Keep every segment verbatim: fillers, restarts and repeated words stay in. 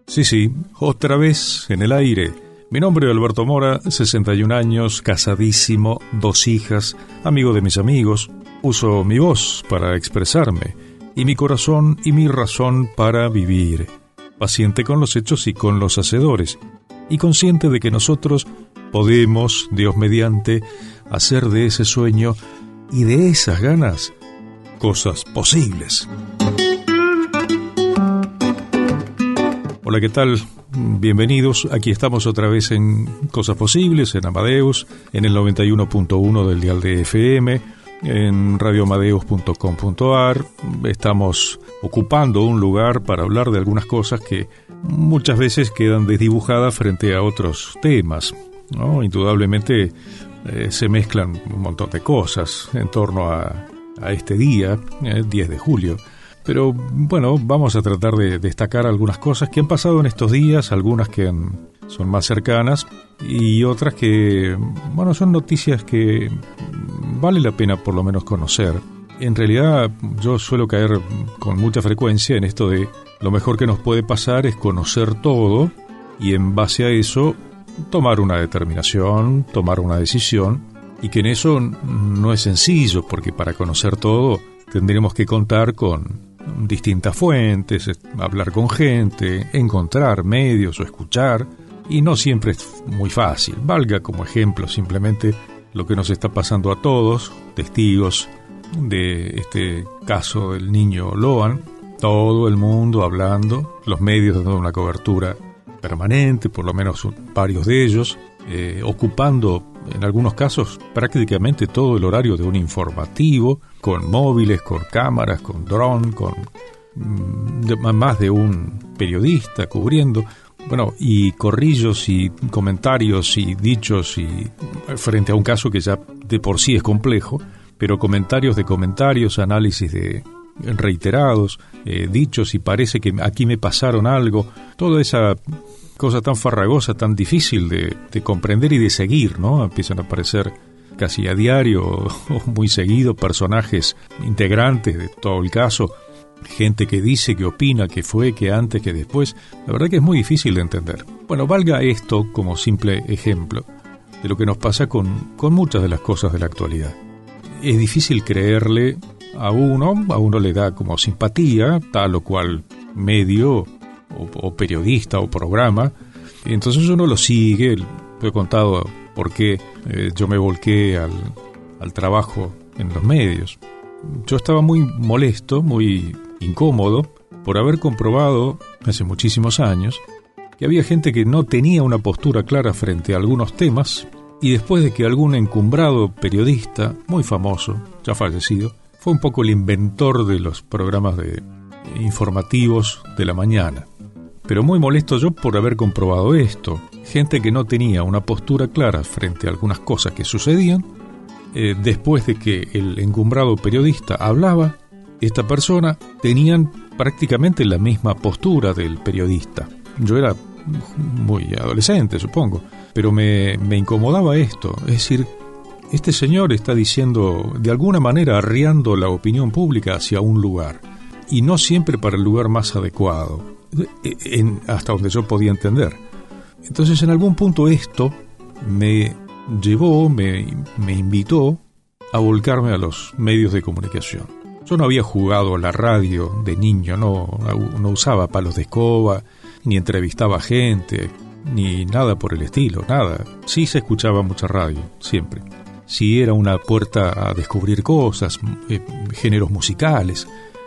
Sí, sí, otra vez en el aire. Mi nombre es Alberto Mora, sesenta y un años, casadísimo, dos hijas, amigo de mis amigos. Uso mi voz para expresarme y mi corazón y mi razón para vivir. Paciente con los hechos y con los hacedores. Y consciente de que nosotros podemos, Dios mediante, hacer de ese sueño y de esas ganas cosas posibles. Hola, ¿qué tal? Bienvenidos. Aquí estamos otra vez en Cosas Posibles, en Amadeus, en el noventa y uno punto uno del dial de F M, en radio amadeus punto com punto a r. Estamos ocupando un lugar para hablar de algunas cosas que muchas veces quedan desdibujadas frente a otros temas, ¿no? Indudablemente eh, se mezclan un montón de cosas en torno a, a este día, el diez de julio. Pero bueno, vamos a tratar de destacar algunas cosas que han pasado en estos días, algunas que han, son más cercanas y otras que, bueno, son noticias que vale la pena por lo menos conocer. En realidad yo suelo caer con mucha frecuencia en esto de lo mejor que nos puede pasar es conocer todo y en base a eso tomar una determinación, tomar una decisión, y que en eso no es sencillo, porque para conocer todo tendremos que contar con distintas fuentes, hablar con gente, encontrar medios o escuchar, y no siempre es muy fácil. Valga como ejemplo simplemente lo que nos está pasando a todos, testigos de este caso del niño Loan, todo el mundo hablando, los medios dando una cobertura permanente, por lo menos varios de ellos, eh, ocupando en algunos casos prácticamente todo el horario de un informativo, con móviles, con cámaras, con dron, con mm, de, más de un periodista cubriendo, bueno, y corrillos y comentarios y dichos, y frente a un caso que ya de por sí es complejo, pero comentarios de comentarios, análisis de reiterados, eh, dichos y parece que aquí me pasaron algo, toda esa cosa tan farragosa, tan difícil de, de comprender y de seguir, ¿no? Empiezan a aparecer casi a diario o muy seguido personajes integrantes de todo el caso, gente que dice, que opina, que fue, que antes, que después. La verdad que es muy difícil de entender. Bueno, valga esto como simple ejemplo de lo que nos pasa con, con muchas de las cosas de la actualidad. Es difícil creerle a uno, a uno le da como simpatía tal o cual medio o, o periodista o programa, y entonces uno lo sigue. Lo he contado por qué eh, yo me volqué al, al trabajo en los medios. Yo estaba muy molesto, muy incómodo por haber comprobado hace muchísimos años que había gente que no tenía una postura clara frente a algunos temas, y después de que algún encumbrado periodista muy famoso, ya fallecido, fue un poco el inventor de los programas de informativos de la mañana. Pero muy molesto yo por haber comprobado esto. Gente que no tenía una postura clara frente a algunas cosas que sucedían. Eh, después de que el encumbrado periodista hablaba, esta persona tenían prácticamente la misma postura del periodista. Yo era muy adolescente, supongo, pero me, me incomodaba esto. Es decir, este señor está diciendo, de alguna manera arriando la opinión pública hacia un lugar, y no siempre para el lugar más adecuado, en, hasta donde yo podía entender. Entonces, en algún punto esto me llevó, me, me invitó a volcarme a los medios de comunicación. Yo no había jugado a la radio de niño, no, no usaba palos de escoba, ni entrevistaba gente, ni nada por el estilo, nada. Sí se escuchaba mucha radio, siempre. Sí era una puerta a descubrir cosas, eh, géneros musicales.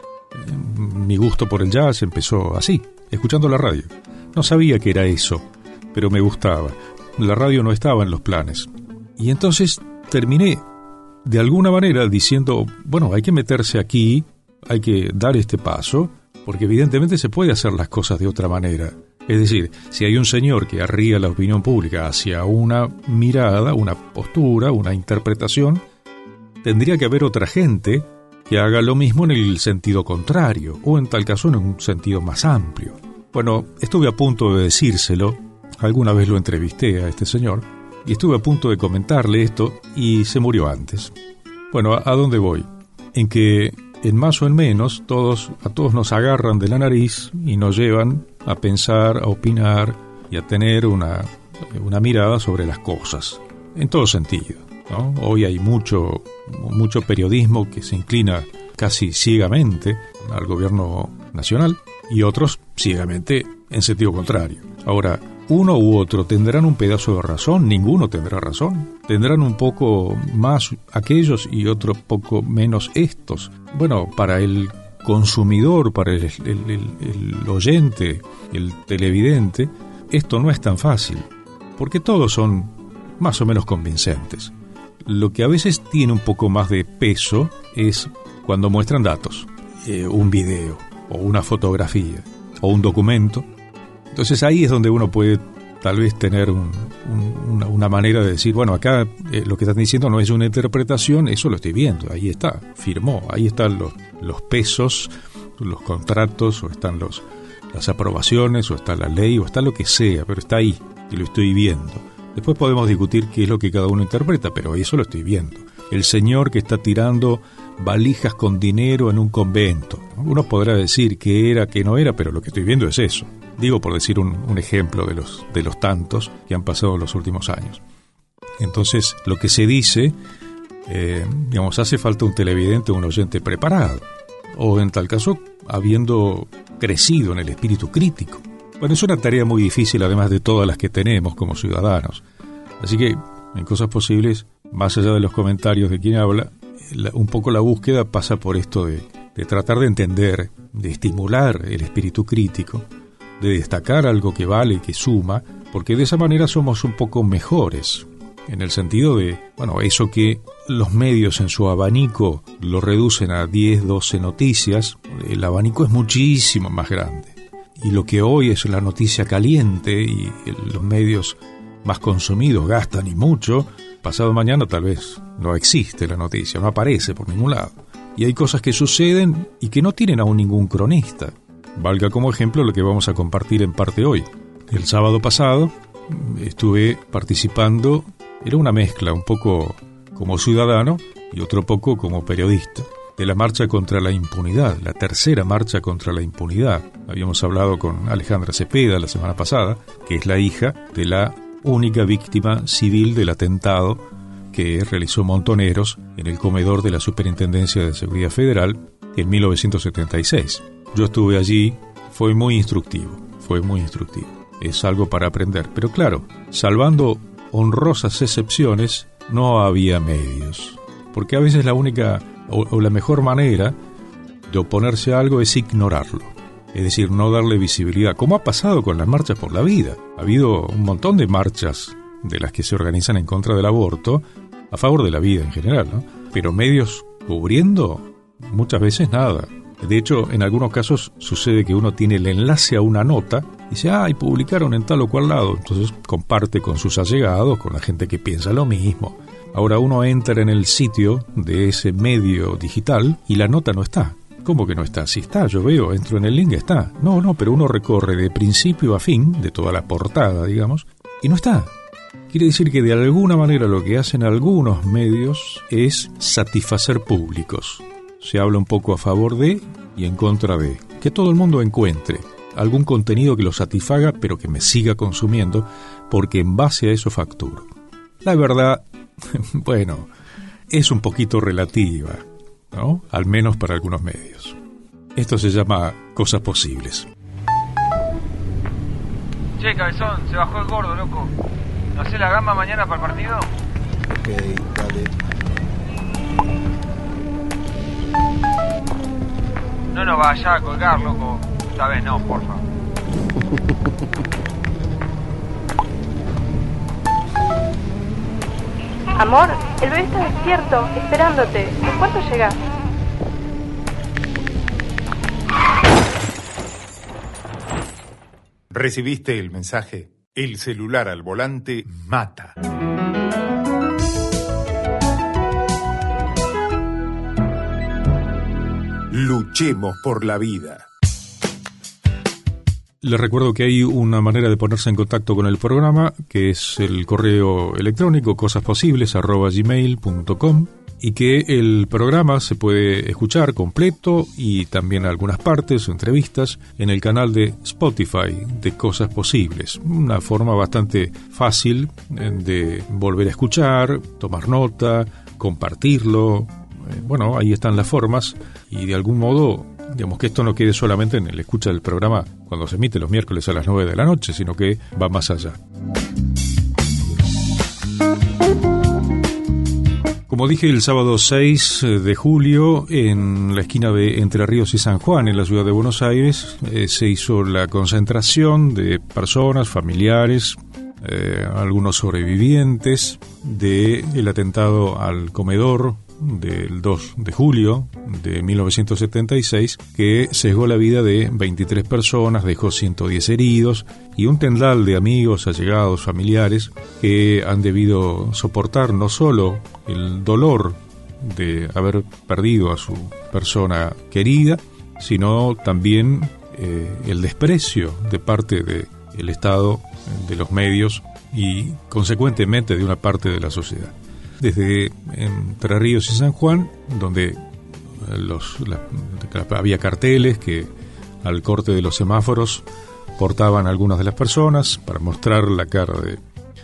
Eh, mi gusto por el jazz empezó así, escuchando la radio. No sabía que era eso, pero me gustaba. La radio no estaba en los planes. Y entonces terminé, de alguna manera, diciendo, bueno, hay que meterse aquí, hay que dar este paso, porque evidentemente se puede hacer las cosas de otra manera. Es decir, si hay un señor que arría la opinión pública hacia una mirada, una postura, una interpretación, tendría que haber otra gente que haga lo mismo en el sentido contrario, o en tal caso en un sentido más amplio. Bueno, estuve a punto de decírselo, alguna vez lo entrevisté a este señor, y estuve a punto de comentarle esto, y se murió antes. Bueno, ¿a, a dónde voy? En que, en más o en menos, todos, a todos nos agarran de la nariz y nos llevan a pensar, a opinar y a tener una, una mirada sobre las cosas, en todo sentido, ¿no? Hoy hay mucho, mucho periodismo que se inclina casi ciegamente al gobierno nacional y otros ciegamente en sentido contrario. Ahora, uno u otro tendrán un pedazo de razón, ninguno tendrá razón. Tendrán un poco más aquellos y otro poco menos estos. Bueno, para el consumidor, para el, el, el, el oyente, el televidente, esto no es tan fácil, porque todos son más o menos convincentes. Lo que a veces tiene un poco más de peso es cuando muestran datos, eh, un video, o una fotografía, o un documento. Entonces ahí es donde uno puede tal vez tener un, un, una, una manera de decir, bueno, acá eh, lo que están diciendo no es una interpretación, eso lo estoy viendo, ahí está, firmó, ahí están los, los pesos, los contratos, o están los, las aprobaciones, o está la ley, o está lo que sea, pero está ahí, y lo estoy viendo. Después podemos discutir qué es lo que cada uno interpreta, pero eso lo estoy viendo. El señor que está tirando valijas con dinero en un convento. Uno podrá decir que era, que no era, pero lo que estoy viendo es eso. Digo por decir un, un ejemplo de los, de los tantos que han pasado en los últimos años. Entonces, lo que se dice, eh, digamos, hace falta un televidente, un oyente preparado, o en tal caso, habiendo crecido en el espíritu crítico. Bueno, es una tarea muy difícil, además de todas las que tenemos como ciudadanos. Así que, en Cosas Posibles, más allá de los comentarios de quien habla, la, un poco la búsqueda pasa por esto de, de tratar de entender, de estimular el espíritu crítico, de destacar algo que vale y que suma, porque de esa manera somos un poco mejores, en el sentido de, bueno, eso que los medios en su abanico lo reducen a diez, doce noticias, el abanico es muchísimo más grande. Y lo que hoy es la noticia caliente y los medios más consumidos gastan y mucho, pasado mañana tal vez no existe la noticia, no aparece por ningún lado. Y hay cosas que suceden y que no tienen aún ningún cronista. Valga como ejemplo lo que vamos a compartir en parte hoy. El sábado pasado estuve participando, era una mezcla, un poco como ciudadano y otro poco como periodista, de la marcha contra la impunidad, la tercera marcha contra la impunidad. Habíamos hablado con Alejandra Cepeda la semana pasada, que es la hija de la única víctima civil del atentado que realizó Montoneros en el comedor de la Superintendencia de Seguridad Federal en mil novecientos setenta y seis. Yo estuve allí, fue muy instructivo, fue muy instructivo. Es algo para aprender, pero claro, salvando honrosas excepciones, no había medios, porque a veces la única o, o la mejor manera de oponerse a algo es ignorarlo, es decir, no darle visibilidad, como ha pasado con las marchas por la vida. Ha habido un montón de marchas de las que se organizan en contra del aborto, a favor de la vida en general, ¿no? Pero medios cubriendo, muchas veces nada. De hecho, en algunos casos sucede que uno tiene el enlace a una nota y dice, ah, y publicaron en tal o cual lado. Entonces comparte con sus allegados, con la gente que piensa lo mismo. Ahora uno entra en el sitio de ese medio digital y la nota no está. ¿Cómo que no está? Si está, yo veo, entro en el link, está. No, no, pero uno recorre de principio a fin, de toda la portada, digamos, y no está. Quiere decir que de alguna manera lo que hacen algunos medios es satisfacer públicos. Se habla un poco a favor de y en contra de. Que todo el mundo encuentre algún contenido que lo satisfaga, pero que me siga consumiendo, porque en base a eso facturo. La verdad, bueno, es un poquito relativa, ¿no? Al menos para algunos medios. Esto se llama Cosas Posibles. Che, cabezón, se bajó el gordo, loco. ¿No hacés la gamba mañana para el partido? Ok, dale. No nos vayas a colgar, loco. Esta vez no, porfa. Amor, el bebé está despierto, esperándote. ¿En cuánto llegás? ¿Recibiste el mensaje? El celular al volante mata. Luchemos por la vida. Les recuerdo que hay una manera de ponerse en contacto con el programa, que es el correo electrónico cosasposibles arroba gmail punto com, y que el programa se puede escuchar completo y también algunas partes o entrevistas en el canal de Spotify de Cosas Posibles. Una forma bastante fácil de volver a escuchar, tomar nota, compartirlo. Bueno, ahí están las formas y de algún modo, digamos, que esto no quede solamente en el escucha del programa cuando se emite los miércoles a las nueve de la noche, sino que va más allá. Como dije, el sábado seis de julio, en la esquina de Entre Ríos y San Juan, en la ciudad de Buenos Aires, eh, se hizo la concentración de personas, familiares, eh, algunos sobrevivientes del atentado al comedor del dos de julio de mil novecientos setenta y seis, que sesgó la vida de veintitrés personas, dejó ciento diez heridos y un tendal de amigos, allegados, familiares que han debido soportar no solo el dolor de haber perdido a su persona querida, sino también eh, el desprecio de parte del Estado, de los medios y consecuentemente de una parte de la sociedad. Desde Entre Ríos y San Juan, donde los, la, había carteles que al corte de los semáforos portaban algunas de las personas para mostrar la cara de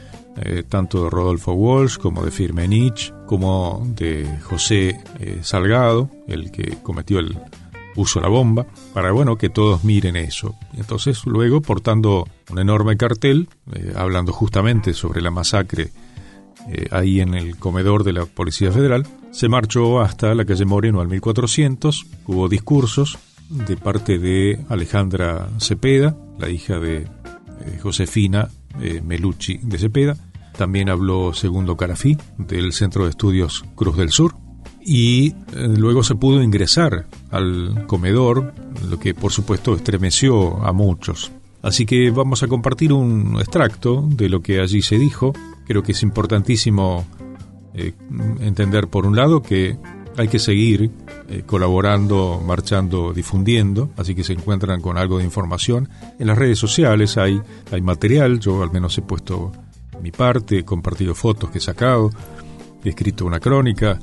eh, tanto de Rodolfo Walsh como de Firmenich, como de José eh, Salgado, el que cometió el puso la bomba, para bueno que todos miren eso. Entonces luego, portando un enorme cartel, eh, hablando justamente sobre la masacre Eh, ahí en el comedor de la Policía Federal, se marchó hasta la calle Moreno al mil cuatrocientos, hubo discursos de parte de Alejandra Cepeda, la hija de eh, Josefina eh, Melucci de Cepeda, también habló Segundo Carafí del Centro de Estudios Cruz del Sur, y eh, luego se pudo ingresar al comedor, lo que por supuesto estremeció a muchos. Así que vamos a compartir un extracto de lo que allí se dijo. Creo que es importantísimo eh, entender, por un lado, que hay que seguir eh, colaborando, marchando, difundiendo, así que se encuentran con algo de información. En las redes sociales hay, hay material, yo al menos he puesto mi parte, he compartido fotos que he sacado, he escrito una crónica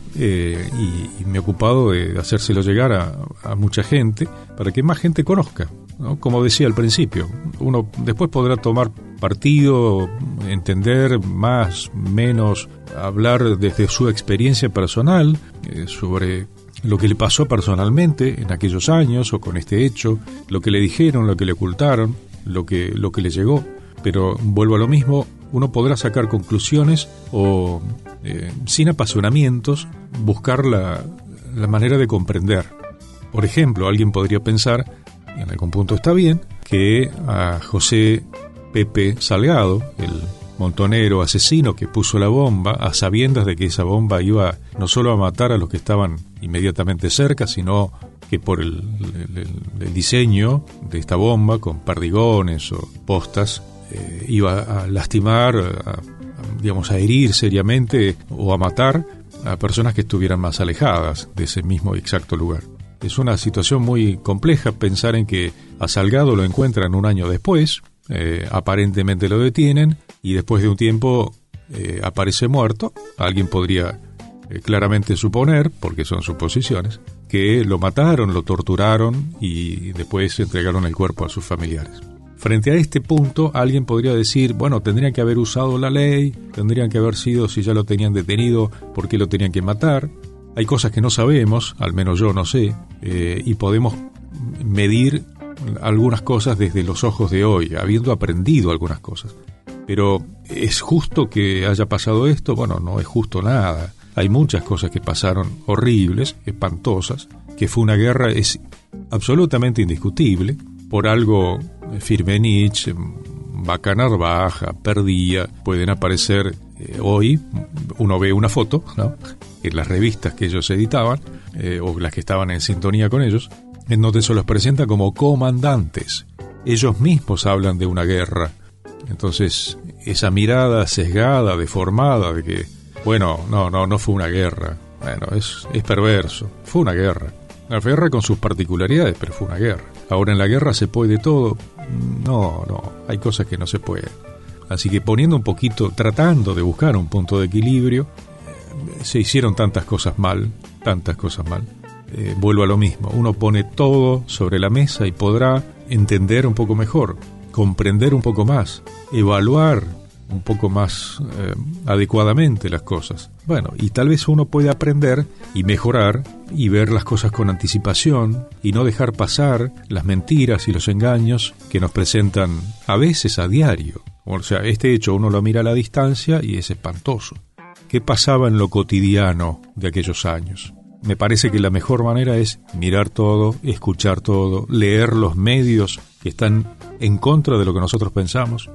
eh, y, y me he ocupado de hacérselo llegar a, a mucha gente para que más gente conozca, ¿no? Como decía al principio, uno después podrá tomar partido, entender más, menos, hablar desde su experiencia personal eh, sobre lo que le pasó personalmente en aquellos años o con este hecho, lo que le dijeron, lo que le ocultaron, lo que, lo que le llegó. Pero vuelvo a lo mismo, uno podrá sacar conclusiones o, eh, sin apasionamientos, buscar la, la manera de comprender. Por ejemplo, alguien podría pensar, y en algún punto está bien, que a José Pepe Salgado, el montonero asesino que puso la bomba, a sabiendas de que esa bomba iba no solo a matar a los que estaban inmediatamente cerca, sino que por el, el, el diseño de esta bomba, con perdigones o postas, eh, iba a lastimar, a, a, digamos, a herir seriamente o a matar a personas que estuvieran más alejadas de ese mismo exacto lugar. Es una situación muy compleja pensar en que a Salgado lo encuentran un año después, eh, aparentemente lo detienen y después de un tiempo eh, aparece muerto. Alguien podría eh, claramente suponer, porque son suposiciones, que lo mataron, lo torturaron y después entregaron el cuerpo a sus familiares. Frente a este punto, alguien podría decir, bueno, tendrían que haber usado la ley, tendrían que haber sido, si ya lo tenían detenido, ¿por qué lo tenían que matar? Hay cosas que no sabemos, al menos yo no sé, eh, y podemos medir algunas cosas desde los ojos de hoy, habiendo aprendido algunas cosas. Pero, ¿es justo que haya pasado esto? Bueno, no es justo nada. Hay muchas cosas que pasaron horribles, espantosas, que fue una guerra, es absolutamente indiscutible. Por algo, Firmenich, Bacanar Baja, Perdía, pueden aparecer eh, hoy, uno ve una foto, ¿no?, en las revistas que ellos editaban, eh, o las que estaban en sintonía con ellos, en donde se los presenta como comandantes. Ellos mismos hablan de una guerra. Entonces, esa mirada sesgada, deformada, de que, bueno, no, no, no fue una guerra. Bueno, es, es perverso. Fue una guerra. Una guerra con sus particularidades, pero fue una guerra. Ahora, ¿en la guerra se puede todo? No, no, hay cosas que no se pueden. Así que poniendo un poquito, tratando de buscar un punto de equilibrio, se hicieron tantas cosas mal, tantas cosas mal. Eh, vuelvo a lo mismo, uno pone todo sobre la mesa y podrá entender un poco mejor, comprender un poco más, evaluar un poco más eh, adecuadamente las cosas. Bueno, y tal vez uno puede aprender y mejorar y ver las cosas con anticipación y no dejar pasar las mentiras y los engaños que nos presentan a veces a diario. O sea, este hecho uno lo mira a la distancia y es espantoso. ¿Qué pasaba en lo cotidiano de aquellos años? Me parece que la mejor manera es mirar todo, escuchar todo, leer los medios que están en contra de lo que nosotros pensamos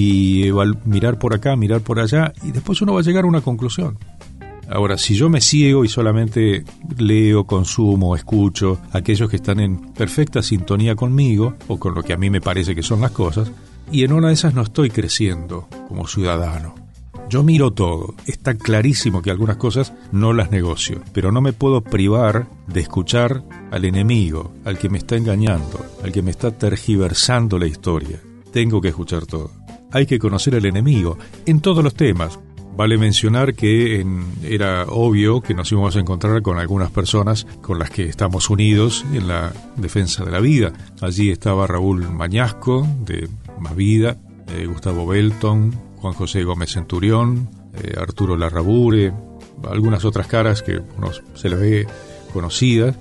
y eval- mirar por acá, mirar por allá, y después uno va a llegar a una conclusión. Ahora, si yo me ciego y solamente leo, consumo, escucho aquellos que están en perfecta sintonía conmigo o con lo que a mí me parece que son las cosas, y en una de esas no estoy creciendo como ciudadano. Yo miro todo, está clarísimo que algunas cosas no las negocio, pero no me puedo privar de escuchar al enemigo, al que me está engañando, al que me está tergiversando la historia. Tengo que escuchar todo. Hay que conocer al enemigo en todos los temas. Vale mencionar que en, era obvio que nos íbamos a encontrar con algunas personas con las que estamos unidos en la defensa de la vida. Allí estaba Raúl Mañasco, de Más Vida, eh, Gustavo Belton, Juan José Gómez Centurión, eh, Arturo Larrabure, algunas otras caras que uno se las ve conocidas,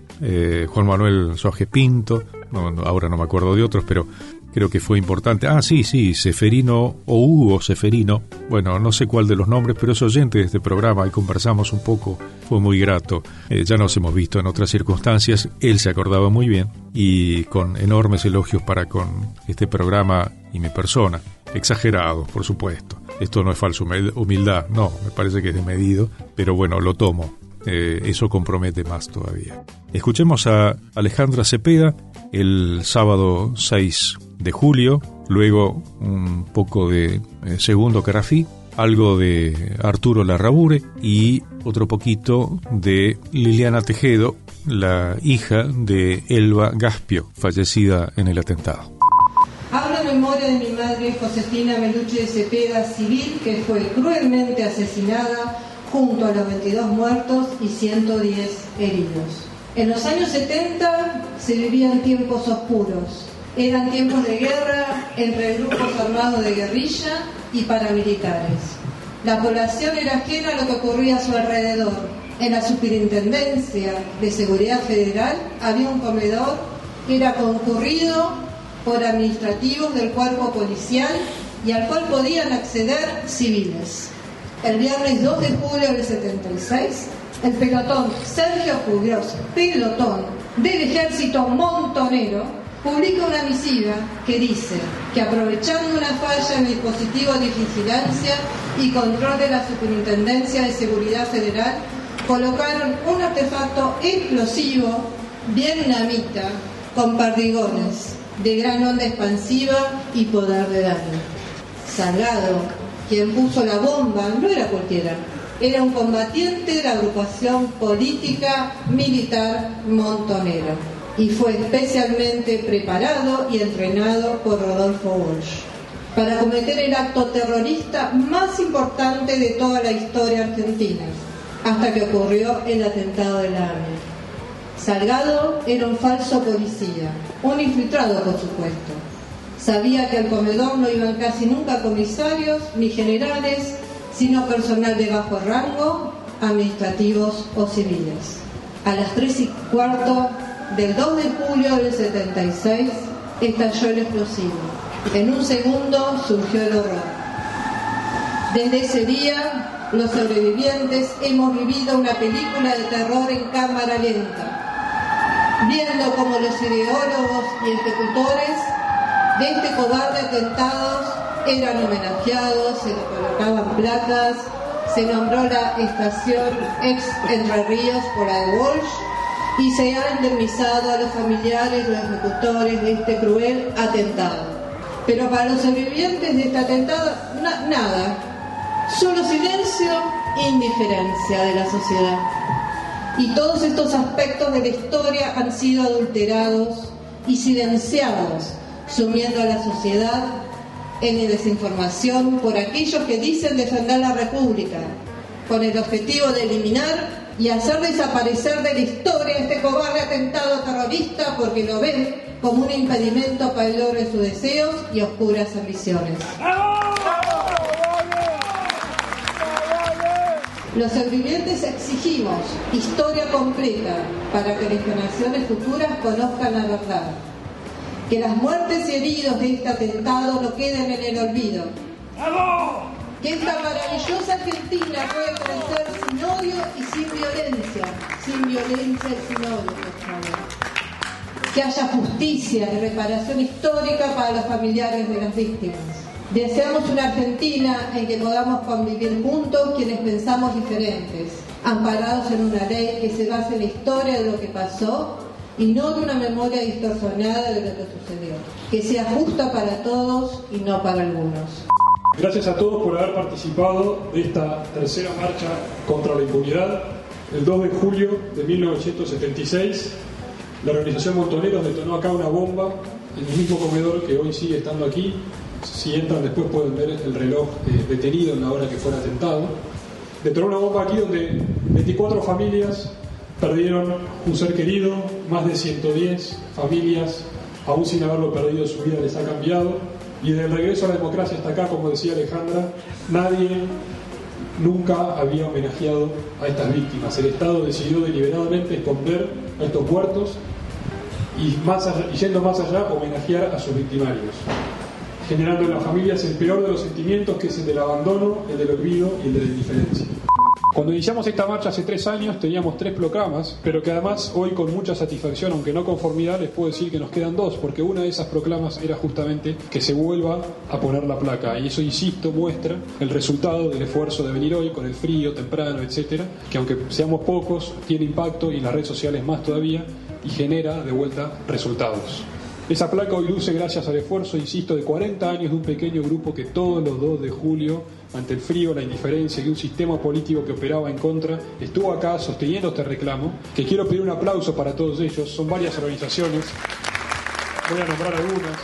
eh, Juan Manuel Soaje Pinto, no, no, ahora no me acuerdo de otros, pero creo que fue importante. Ah, sí, sí, Seferino o Hugo Seferino, bueno, no sé cuál de los nombres, pero es oyente de este programa y conversamos un poco, fue muy grato. Eh, ya nos hemos visto en otras circunstancias, él se acordaba muy bien y con enormes elogios para con este programa y mi persona. Exagerados, por supuesto. Esto no es falsa humildad, no, me parece que es desmedido, pero bueno, lo tomo. Eh, eso compromete más todavía. Escuchemos a Alejandra Cepeda el sábado seis de julio, luego un poco de eh, Segundo Carafí, algo de Arturo Larrabure y otro poquito de Liliana Tejedo, la hija de Elba Gaspio, fallecida en el atentado. Hablo en memoria de mi madre Josefina Meluche de Cepeda, civil, que fue cruelmente asesinada junto a los veintidós muertos y ciento diez heridos. En los años setenta se vivían tiempos oscuros. Eran tiempos de guerra entre grupos armados de guerrilla y paramilitares. La población era ajena a lo que ocurría a su alrededor. En la Superintendencia de Seguridad Federal había un comedor que era concurrido por administrativos del cuerpo policial y al cual podían acceder civiles. El viernes dos de julio del setenta y seis, el pelotón Sergio Puglios, pelotón del ejército montonero, publica una misiva que dice que aprovechando una falla en el dispositivo de vigilancia y control de la Superintendencia de Seguridad Federal, colocaron un artefacto explosivo vietnamita con perdigones de gran onda expansiva y poder de daño. Salgado, quien puso la bomba, no era cualquiera, era un combatiente de la agrupación política militar montonero y fue especialmente preparado y entrenado por Rodolfo Walsh para cometer el acto terrorista más importante de toda la historia argentina, hasta que ocurrió el atentado de la A M I. Salgado era un falso policía, un infiltrado por supuesto. Sabía que al comedor no iban casi nunca comisarios ni generales, sino personal de bajo rango, administrativos o civiles. A las tres y cuarto del dos de julio del setenta y seis estalló el explosivo. En un segundo surgió el horror. Desde ese día, los sobrevivientes hemos vivido una película de terror en cámara lenta, viendo cómo los ideólogos y ejecutores de este cobarde atentado eran homenajeados, se les colocaban placas, se nombró la estación ex Entre Ríos por la de Walsh y se ha indemnizado a los familiares, los ejecutores de este cruel atentado. Pero para los sobrevivientes de este atentado, na- nada, solo silencio e indiferencia de la sociedad. Y todos estos aspectos de la historia han sido adulterados y silenciados, sumiendo a la sociedad en desinformación por aquellos que dicen defender la República, con el objetivo de eliminar y hacer desaparecer de la historia este cobarde atentado terrorista porque lo ven como un impedimento para el logro de sus deseos y oscuras ambiciones. Los sobrevivientes exigimos historia completa para que las generaciones futuras conozcan la verdad. Que las muertes y heridos de este atentado no queden en el olvido. Que esta maravillosa Argentina puede crecer sin odio y sin violencia. Sin violencia y sin odio, por favor. Que haya justicia y reparación histórica para los familiares de las víctimas. Deseamos una Argentina en que podamos convivir juntos quienes pensamos diferentes, amparados en una ley que se base en la historia de lo que pasó y no de una memoria distorsionada de lo que sucedió. Que sea justa para todos y no para algunos. Gracias a todos por haber participado de esta tercera marcha contra la impunidad. El dos de julio de mil novecientos setenta y seis, la organización Montoneros detonó acá una bomba en el mismo comedor que hoy sigue estando aquí. Si entran después pueden ver el reloj eh, detenido en la hora que fue el atentado. Detonó una bomba aquí donde veinticuatro familias perdieron un ser querido, más de ciento diez familias, aún sin haberlo perdido, su vida les ha cambiado. Y desde el regreso a la democracia hasta acá, como decía Alejandra, nadie nunca había homenajeado a estas víctimas. El Estado decidió deliberadamente esconder a estos muertos y, más allá, y yendo más allá, homenajear a sus victimarios, generando en las familias el peor de los sentimientos, que es el del abandono, el del olvido y el de la indiferencia. Cuando iniciamos esta marcha hace tres años teníamos tres proclamas, pero que además hoy con mucha satisfacción, aunque no conformidad, les puedo decir que nos quedan dos, porque una de esas proclamas era justamente que se vuelva a poner la placa, y eso, insisto, muestra el resultado del esfuerzo de venir hoy con el frío, temprano, etcétera, que aunque seamos pocos, tiene impacto y en las redes sociales más todavía, y genera de vuelta resultados. Esa placa hoy luce gracias al esfuerzo, insisto, de cuarenta años de un pequeño grupo que todos los dos de julio, ante el frío, la indiferencia y un sistema político que operaba en contra, estuvo acá sosteniendo este reclamo, que quiero pedir un aplauso para todos ellos. Son varias organizaciones, voy a nombrar algunas: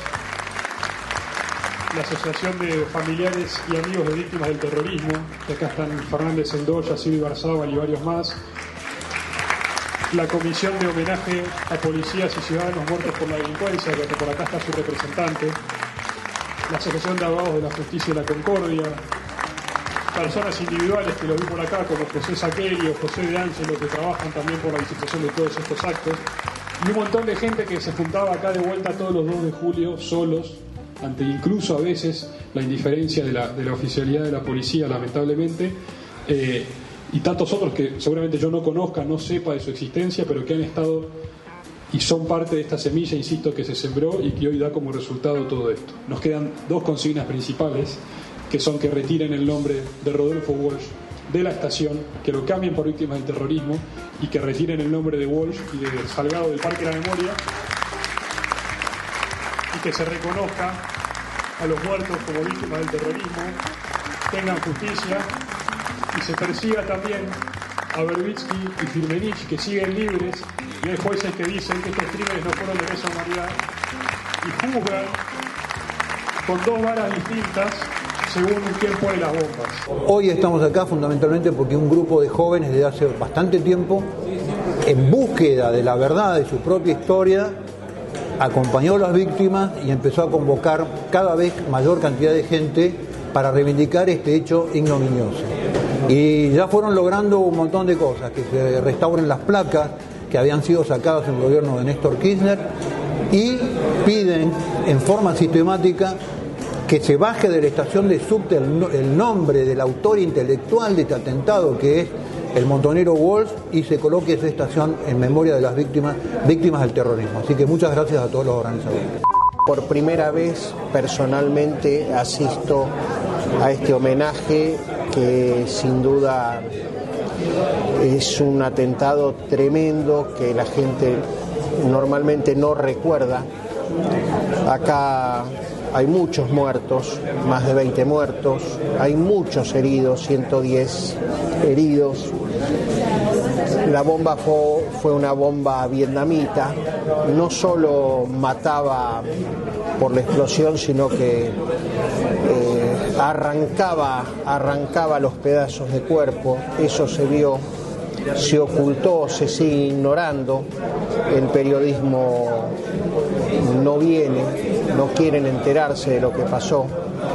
la Asociación de Familiares y Amigos de Víctimas del Terrorismo, que acá están Fernández Sendoya, Silvio Barzábal y varios más; la Comisión de Homenaje a Policías y Ciudadanos Muertos por la Delincuencia, que por acá está su representante; la Asociación de Abogados de la Justicia y la Concordia; personas individuales que lo vi por acá, como José Saqueri o José de Ángelo, que trabajan también por la visitación de todos estos actos; y un montón de gente que se juntaba acá de vuelta todos los dos de julio, solos, ante incluso a veces la indiferencia de la, de la oficialidad de la policía, lamentablemente, eh, y tantos otros que seguramente yo no conozca, no sepa de su existencia, pero que han estado y son parte de esta semilla, insisto, que se sembró y que hoy da como resultado todo esto. Nos quedan dos consignas principales, que son que retiren el nombre de Rodolfo Walsh de la estación, que lo cambien por Víctimas del Terrorismo, y que retiren el nombre de Walsh y de Salgado del Parque de la Memoria, y que se reconozca a los muertos como víctimas del terrorismo, tengan justicia, y se persiga también a Verbitsky y Firmenich, que siguen libres, y hay jueces que dicen que estos crímenes no fueron de lesa humanidad, y juzgan con dos varas distintas según quién pone las bombas. Hoy estamos acá fundamentalmente porque un grupo de jóvenes desde hace bastante tiempo, en búsqueda de la verdad de su propia historia, acompañó a las víctimas y empezó a convocar cada vez mayor cantidad de gente para reivindicar este hecho ignominioso. Y ya fueron logrando un montón de cosas, que se restauren las placas que habían sido sacadas en el gobierno de Néstor Kirchner, y piden en forma sistemática que se baje de la estación de subte el, el nombre del autor intelectual de este atentado, que es el montonero Walsh, y se coloque esa estación en memoria de las víctimas, víctimas del terrorismo. Así que muchas gracias a todos los organizadores. Por primera vez personalmente asisto a este homenaje, que sin duda es un atentado tremendo que la gente normalmente no recuerda. Acá hay muchos muertos, más de veinte muertos, hay muchos heridos, ciento diez heridos. La bomba fue, fue una bomba vietnamita, no solo mataba por la explosión, sino que eh, arrancaba, arrancaba los pedazos de cuerpo, eso se vio, se ocultó, se sigue ignorando, el periodismo no viene, no quieren enterarse de lo que pasó.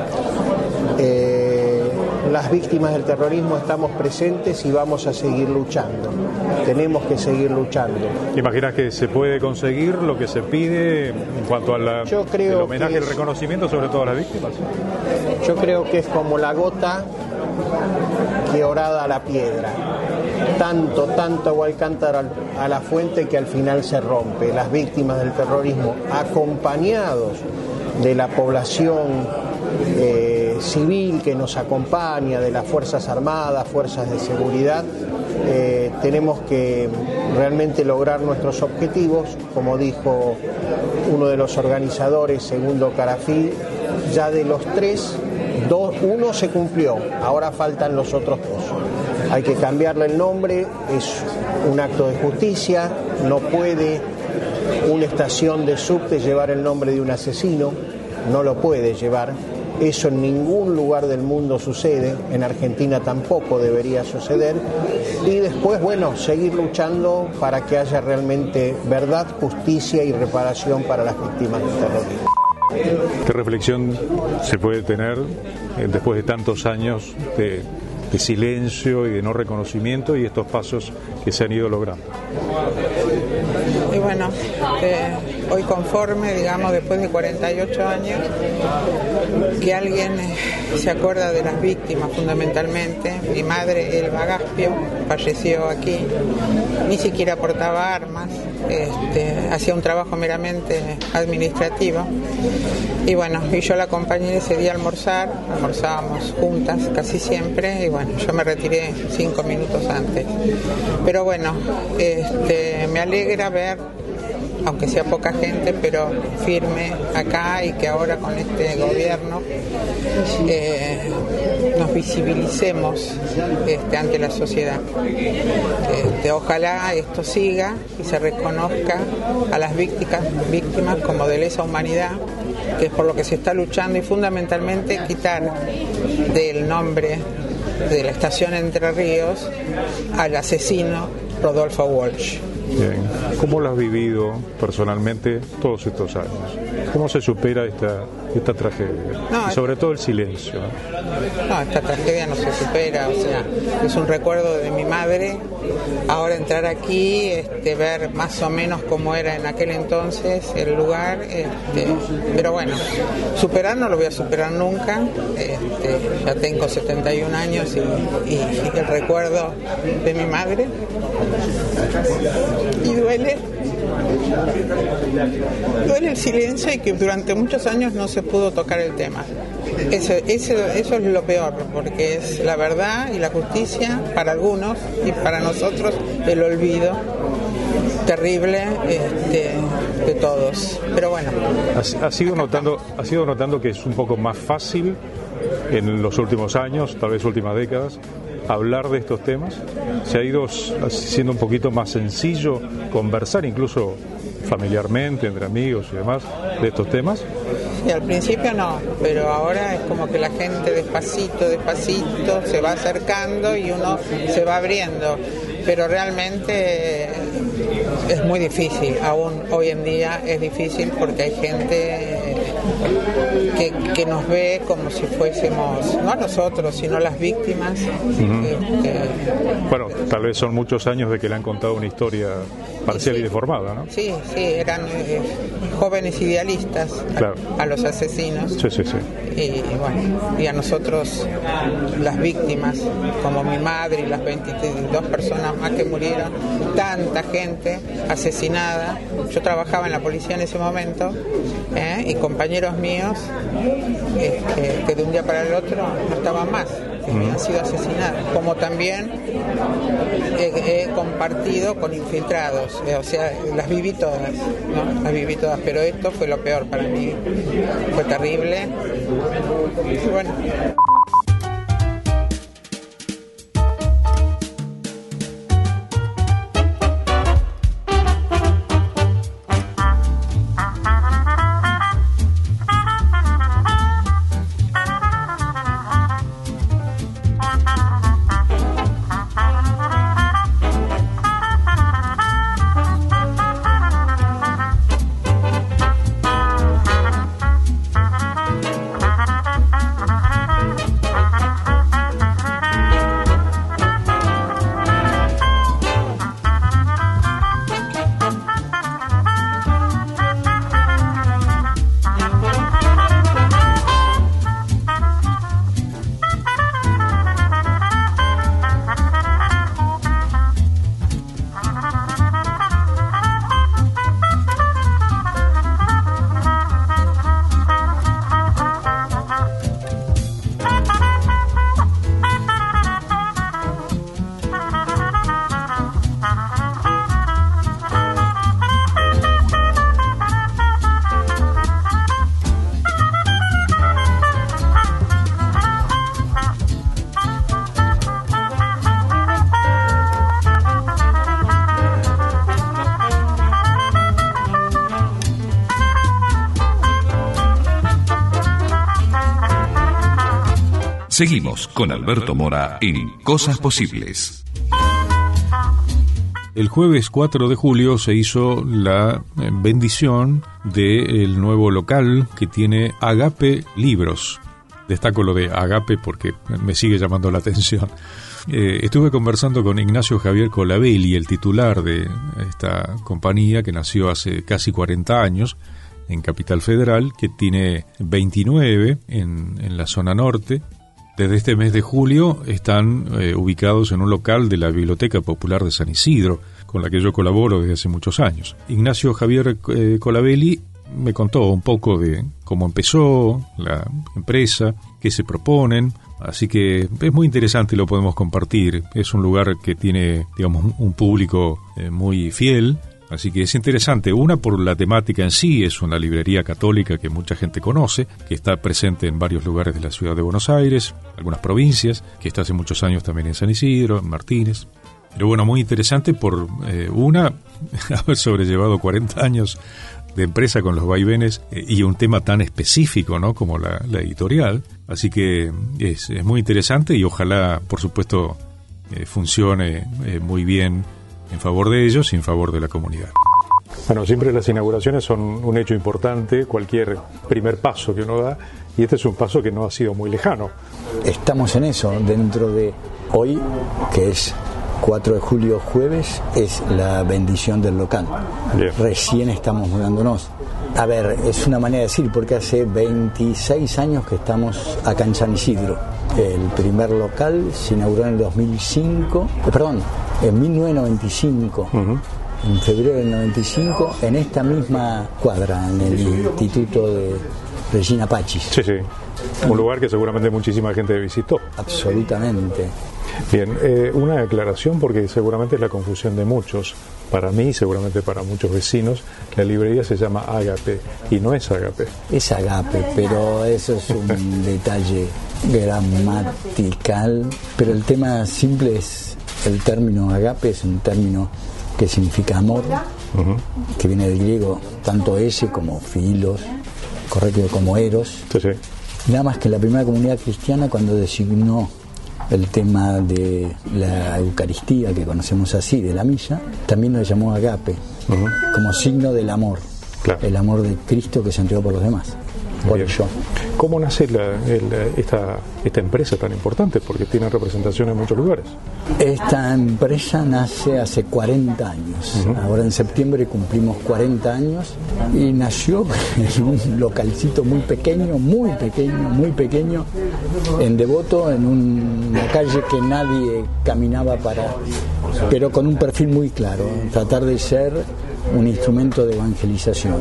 Eh, las víctimas del terrorismo estamos presentes y vamos a seguir luchando, tenemos que seguir luchando. ¿Imaginas que se puede conseguir lo que se pide en cuanto al homenaje y el reconocimiento sobre todo a las víctimas? Yo creo que es como la gota que horada a la piedra. Tanto, tanto agua alcanza a la fuente que al final se rompe. Las víctimas del terrorismo, acompañados de la población eh, civil que nos acompaña, de las Fuerzas Armadas, Fuerzas de Seguridad, eh, tenemos que realmente lograr nuestros objetivos. Como dijo uno de los organizadores, Segundo Carafí, ya de los tres, dos, uno se cumplió, ahora faltan los otros dos. Hay que cambiarle el nombre, es un acto de justicia, no puede una estación de subte llevar el nombre de un asesino, no lo puede llevar, eso en ningún lugar del mundo sucede, en Argentina tampoco debería suceder, y después, bueno, seguir luchando para que haya realmente verdad, justicia y reparación para las víctimas del terrorismo. ¿Qué reflexión se puede tener eh, después de tantos años de... de silencio y de no reconocimiento y estos pasos que se han ido logrando? Y bueno, eh, hoy conforme, digamos, después de cuarenta y ocho años, que alguien eh, se acuerda de las víctimas fundamentalmente. Mi madre, Elba Gaspio, falleció aquí, ni siquiera portaba armas, este, hacía un trabajo meramente administrativo. Y bueno, y yo la acompañé ese día a almorzar, almorzábamos juntas casi siempre, y bueno, yo me retiré cinco minutos antes. Pero bueno, este, me alegra ver, aunque sea poca gente, pero firme acá, y que ahora con este gobierno eh, nos visibilicemos este, ante la sociedad. Este, ojalá esto siga y se reconozca a las víctimas, víctimas como de lesa humanidad, que es por lo que se está luchando, y fundamentalmente quitar del nombre de la estación Entre Ríos al asesino Rodolfo Walsh. Bien. ¿Cómo lo has vivido personalmente todos estos años? ¿Cómo se supera esta, esta tragedia? No, y sobre todo el silencio. No, esta tragedia no se supera, o sea, es un recuerdo de mi madre. Ahora entrar aquí, este, ver más o menos cómo era en aquel entonces el lugar, este, pero bueno, superar no lo voy a superar nunca. Este, ya tengo setenta y un años y, y el recuerdo de mi madre. Y duele, duele el silencio y que durante muchos años no se pudo tocar el tema. Eso, eso, eso es lo peor, porque es la verdad y la justicia para algunos, y para nosotros el olvido terrible este, de todos. Pero bueno. ¿Has, has ido notando, has ido notando que es un poco más fácil en los últimos años, tal vez últimas décadas, hablar de estos temas? ¿Se ha ido siendo un poquito más sencillo conversar, incluso familiarmente, entre amigos y demás, de estos temas? Sí, al principio no, pero ahora es como que la gente despacito, despacito se va acercando y uno se va abriendo, pero realmente es muy difícil, aún hoy en día es difícil, porque hay gente que, que nos ve como si fuésemos, no a nosotros, sino las víctimas. Uh-huh. este, bueno, tal vez son muchos años de que le han contado una historia parcial sí, y deformada, ¿no? Sí, sí, eran eh, jóvenes idealistas, claro, a, a los asesinos. Sí, sí, sí. Y bueno, y a nosotros, las víctimas, como mi madre y las veintidós personas más que murieron, tanta gente asesinada. Yo trabajaba en la policía en ese momento, ¿eh? y compañeros míos eh, que, que de un día para el otro no estaban más, que mm. han sido asesinados. Como también he, he compartido con infiltrados, eh, o sea, las viví todas, ¿no? Las viví todas, pero esto fue lo peor para mí, fue terrible. Y bueno. Seguimos con Alberto Mora en Cosas Posibles. El jueves cuatro de julio se hizo la bendición del nuevo local que tiene Agape Libros. Destaco lo de Agape porque me sigue llamando la atención. Eh, estuve conversando con Ignacio Javier Colabelli, el titular de esta compañía que nació hace casi cuarenta años en Capital Federal, que tiene veintinueve en, en la zona norte. Desde este mes de julio están eh, ubicados en un local de la Biblioteca Popular de San Isidro, con la que yo colaboro desde hace muchos años. Ignacio Javier eh, Colabelli me contó un poco de cómo empezó la empresa, qué se proponen, así que es muy interesante y lo podemos compartir. Es un lugar que tiene, digamos, un público eh, muy fiel, así que es interesante. Una, por la temática en sí, es una librería católica que mucha gente conoce, que está presente en varios lugares de la ciudad de Buenos Aires, algunas provincias, que está hace muchos años también en San Isidro, en Martínez. Pero bueno, muy interesante por, eh, una, haber sobrellevado cuarenta años de empresa con los vaivenes eh, y un tema tan específico, ¿no?, como la, la editorial. Así que es, es muy interesante y ojalá, por supuesto, eh, funcione eh, muy bien en favor de ellos y en favor de la comunidad. Bueno, siempre las inauguraciones son un hecho importante, cualquier primer paso que uno da, y este es un paso que no ha sido muy lejano. Estamos en eso, dentro de hoy, que es cuatro de julio, jueves, es la bendición del local. Bien. Recién estamos mudándonos. A ver, es una manera de decir, porque hace veintiséis años que estamos acá en San Isidro. El primer local se inauguró en el dos mil cinco, eh, perdón, en mil novecientos noventa y cinco. Uh-huh. En febrero del noventa y cinco, en esta misma cuadra, en el Instituto de Regina Pachis. Sí, sí. Un lugar que seguramente muchísima gente visitó. Absolutamente. Bien, eh, una aclaración porque seguramente es la confusión de muchos. Para mí, seguramente para muchos vecinos, la librería se llama Agape y no es Agape. Es Agape, pero eso es un detalle gramatical. Pero el tema simple es, el término Agape es un término que significa amor, uh-huh. que viene del griego, tanto ese como filos, correcto, como eros. Sí, sí. Nada más que la primera comunidad cristiana, cuando designó el tema de la Eucaristía, que conocemos así, de la misa, también lo llamó Agape, uh-huh. como signo del amor, claro. El amor de Cristo que se entregó por los demás, por ello. ¿Cómo nace la, el, esta, esta empresa tan importante? Porque tiene representación en muchos lugares. Esta empresa nace hace cuarenta años. Uh-huh. Ahora en septiembre cumplimos cuarenta años y nació en un localcito muy pequeño, muy pequeño, muy pequeño, en Devoto, en una calle que nadie caminaba para, pero con un perfil muy claro, tratar de ser un instrumento de evangelización.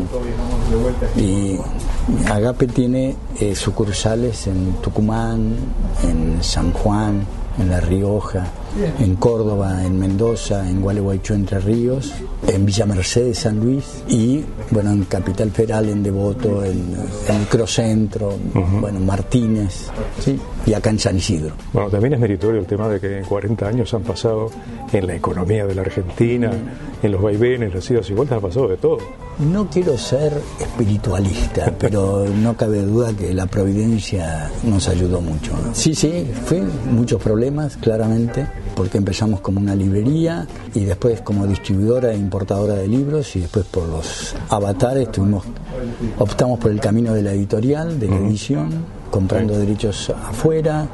Y Agape tiene eh, sucursales en Tucumán, en San Juan, en La Rioja, en Córdoba, en Mendoza, en Gualeguaychú, Entre Ríos, en Villa Mercedes, San Luis y, bueno, en Capital Federal, en Devoto, en, en Microcentro, uh-huh. bueno, Martínez, ¿sí? Y acá en San Isidro. Bueno, también es meritorio el tema de que en cuarenta años han pasado en la economía de la Argentina, en los vaivenes, las idas y vueltas, ha pasado de todo. No quiero ser espiritualista, pero no cabe duda que la providencia nos ayudó mucho. Sí, sí, fue muchos problemas, claramente, porque empezamos como una librería y después como distribuidora e importadora de libros y después por los avatares tuvimos, optamos por el camino de la editorial, de la edición, comprando sí. derechos afuera,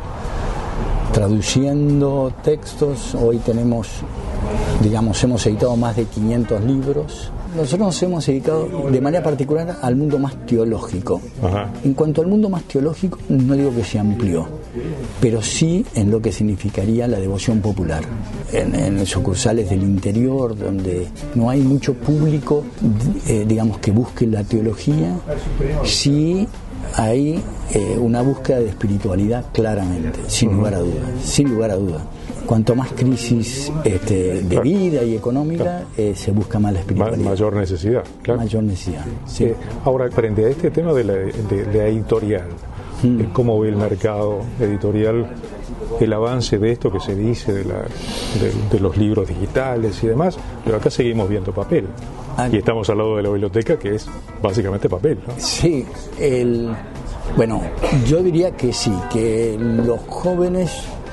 traduciendo textos. Hoy tenemos, digamos, hemos editado más de quinientos libros. Nosotros nos hemos dedicado de manera particular al mundo más teológico. Ajá. En cuanto al mundo más teológico, no digo que se amplió, pero sí en lo que significaría la devoción popular. En, en sucursales del interior, donde no hay mucho público, eh, digamos, que busque la teología, sí hay eh, una búsqueda de espiritualidad claramente, sin uh-huh. lugar a dudas, sin lugar a dudas. Cuanto más crisis este, de vida y económica, claro. eh, se busca más la espiritualidad. Ma- mayor necesidad, claro. Mayor necesidad, sí. Eh, ahora, frente a este tema de la, de, de la editorial, mm. ¿cómo ve el mercado editorial, el avance de esto que se dice, de, la, de, de los libros digitales y demás? Pero acá seguimos viendo papel. Ah, y estamos al lado de la biblioteca, que es básicamente papel, ¿no? Sí, el... Bueno, yo diría que sí, que los jóvenes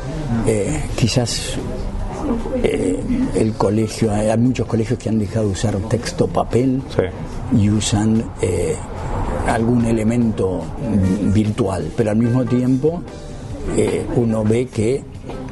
eh, quizás eh, el colegio, hay muchos colegios que han dejado de usar texto papel sí. y usan eh, algún elemento virtual, pero al mismo tiempo eh, uno ve que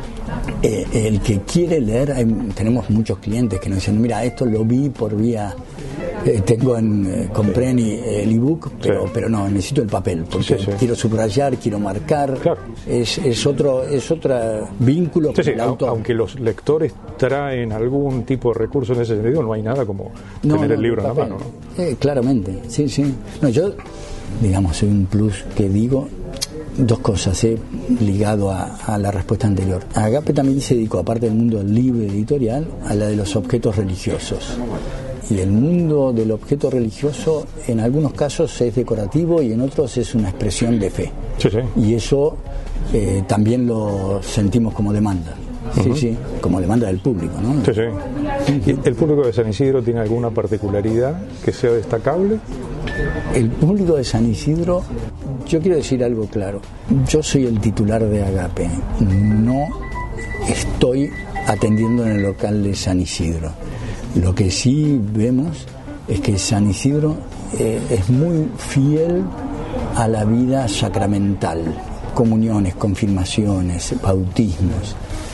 eh, el que quiere leer, hay, tenemos muchos clientes que nos dicen, mira, esto lo vi por vía Eh, tengo en, eh, compré en, eh, el ebook, pero, sí. pero no, necesito el papel, porque sí, sí. quiero subrayar, quiero marcar, claro. es, es otro es otro vínculo sí, con sí, el autor. Aunque los lectores traen algún tipo de recurso en ese sentido, no hay nada como no, tener no, el libro en la mano, ¿no? Eh, claramente, sí, sí. No, yo, digamos, soy un plus que digo dos cosas, eh, ligado a, a la respuesta anterior. Agape también se dedicó, aparte del mundo del libro editorial, a la de los objetos religiosos. Y el mundo del objeto religioso en algunos casos es decorativo y en otros es una expresión de fe. Sí, sí. Y eso eh, también lo sentimos como demanda. Uh-huh. Sí, sí, como demanda del público, ¿no? Sí, sí. ¿El público de San Isidro tiene alguna particularidad que sea destacable? El público de San Isidro, yo quiero decir algo claro. Yo soy el titular de Agape. No estoy atendiendo en el local de San Isidro. Lo que sí vemos es que San Isidro eh, es muy fiel a la vida sacramental, comuniones, confirmaciones, bautismos.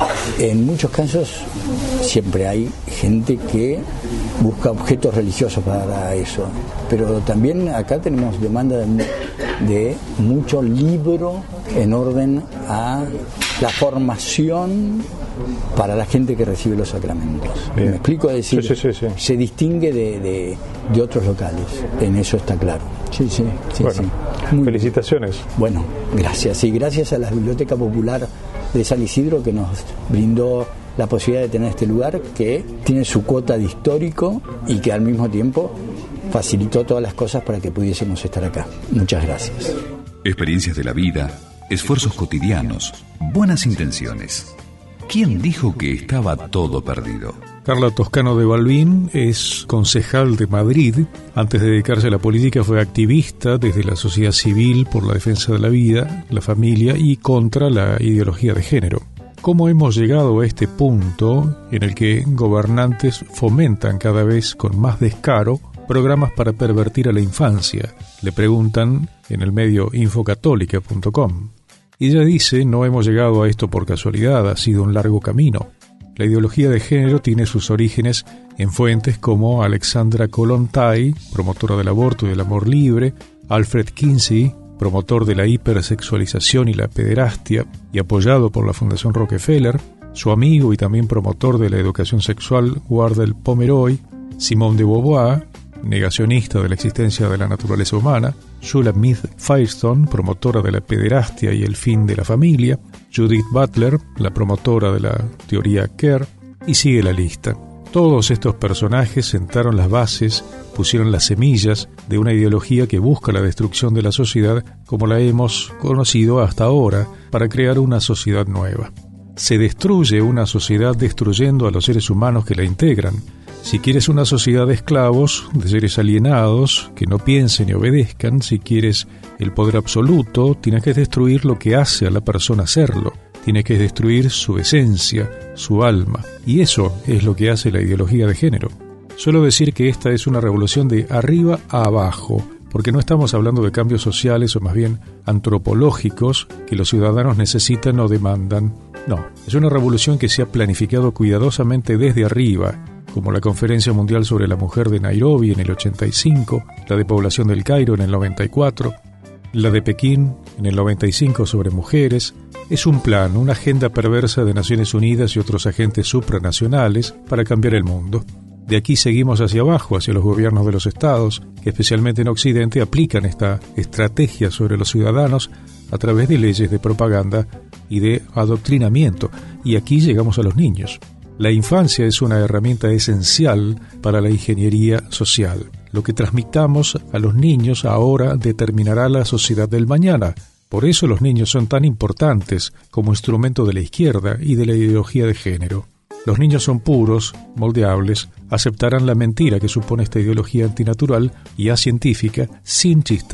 En muchos casos siempre hay gente que busca objetos religiosos para eso, pero también acá tenemos demanda de, de mucho libro en orden a la formación para la gente que recibe los sacramentos. Bien. ¿Me explico? Es decir, sí, sí, sí, sí. se distingue de, de, de otros locales, en eso está claro. Sí, sí, sí, bueno, sí. Muy felicitaciones. Bien. Bueno, gracias. Y gracias a la Biblioteca Popular de San Isidro que nos brindó la posibilidad de tener este lugar que tiene su cuota de histórico y que al mismo tiempo facilitó todas las cosas para que pudiésemos estar acá. Muchas gracias. Experiencias de la vida, esfuerzos cotidianos, buenas intenciones. ¿Quién dijo que estaba todo perdido? Carla Toscano de Balbín es concejal de Madrid. Antes de dedicarse a la política fue activista desde la sociedad civil por la defensa de la vida, la familia y contra la ideología de género. ¿Cómo hemos llegado a este punto en el que gobernantes fomentan cada vez con más descaro programas para pervertir a la infancia? Le preguntan en el medio infocatólica punto com. Y ella dice, no hemos llegado a esto por casualidad, ha sido un largo camino. La ideología de género tiene sus orígenes en fuentes como Alexandra Kollontai, promotora del aborto y del amor libre, Alfred Kinsey, promotor de la hipersexualización y la pederastia y apoyado por la Fundación Rockefeller, su amigo y también promotor de la educación sexual Wardell Pomeroy, Simone de Beauvoir, negacionista de la existencia de la naturaleza humana, Shulamith Firestone, promotora de la pederastia y el fin de la familia, Judith Butler, la promotora de la teoría Kerr, y sigue la lista. Todos estos personajes sentaron las bases, pusieron las semillas de una ideología que busca la destrucción de la sociedad como la hemos conocido hasta ahora, para crear una sociedad nueva. Se destruye una sociedad destruyendo a los seres humanos que la integran. Si quieres una sociedad de esclavos, de seres alienados, que no piensen y obedezcan, si quieres el poder absoluto, tienes que destruir lo que hace a la persona serlo. Tienes que destruir su esencia, su alma. Y eso es lo que hace la ideología de género. Suelo decir que esta es una revolución de arriba a abajo, porque no estamos hablando de cambios sociales o más bien antropológicos que los ciudadanos necesitan o demandan. No, es una revolución que se ha planificado cuidadosamente desde arriba, como la Conferencia Mundial sobre la Mujer de Nairobi en el ochenta y cinco, la de Población del Cairo en el noventa y cuatro, la de Pekín en el noventa y cinco sobre mujeres. Es un plan, una agenda perversa de Naciones Unidas y otros agentes supranacionales para cambiar el mundo. De aquí seguimos hacia abajo, hacia los gobiernos de los estados, que especialmente en Occidente aplican esta estrategia sobre los ciudadanos a través de leyes de propaganda y de adoctrinamiento. Y aquí llegamos a los niños. La infancia es una herramienta esencial para la ingeniería social. Lo que transmitamos a los niños ahora determinará la sociedad del mañana. Por eso los niños son tan importantes como instrumento de la izquierda y de la ideología de género. Los niños son puros, moldeables, aceptarán la mentira que supone esta ideología antinatural y acientífica sin chistar